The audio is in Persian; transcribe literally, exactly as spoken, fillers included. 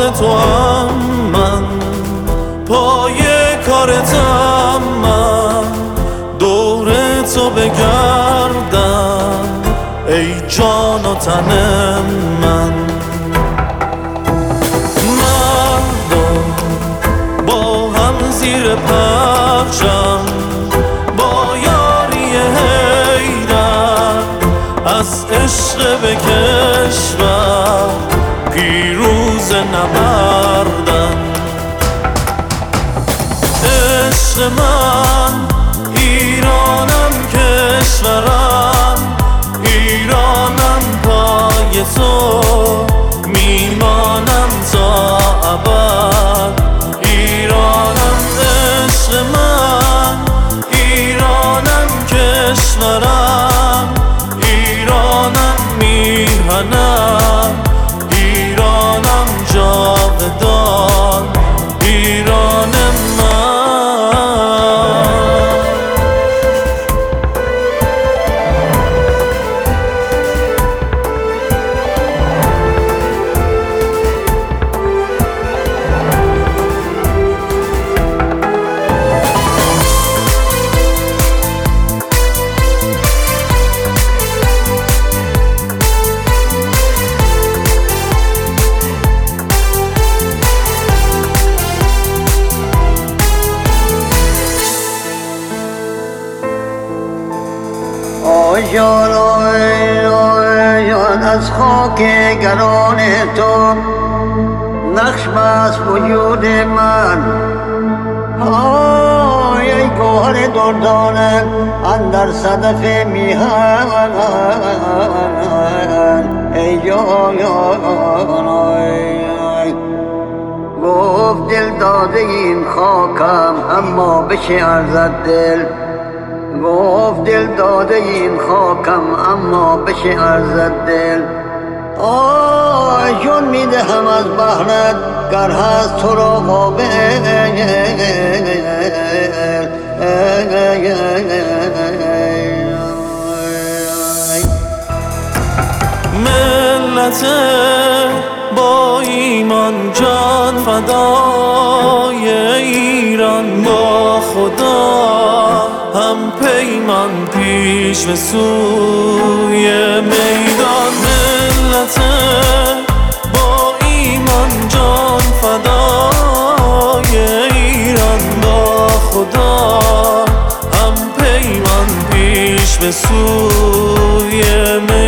تو هم من، پای کارتم من، دور تو بگردم ای جان و تن من. مردم با هم زیر پرچم، با یاری حیدر از عشق به کشور پیروز نبردن. عشق من ایرانم، کشورم ایرانم، پای تو میمانم تا ابد. ایرانم عشق من، ایرانم کشورم ایرانم، میهنم ایرانم، جاودان ایران من. جان جان از خاک گران تو نقش بست وجود من. آی ای گوهر دردانه اندر صدف میهن، ای جان گفت دل داده این خاکم اما بشه ارزد دل. گفت دل داده این خاکم اما بشه ارزد دل. آی جون میدهم از بحرت گر هست تو را قابل. ملت با ایمان جان فدای ایران، با خدا هم پیمان پیش به سوی میدان. ملت با ایمان جان فدای ایران، با خدا هم پیمان پیش به سوی میدان.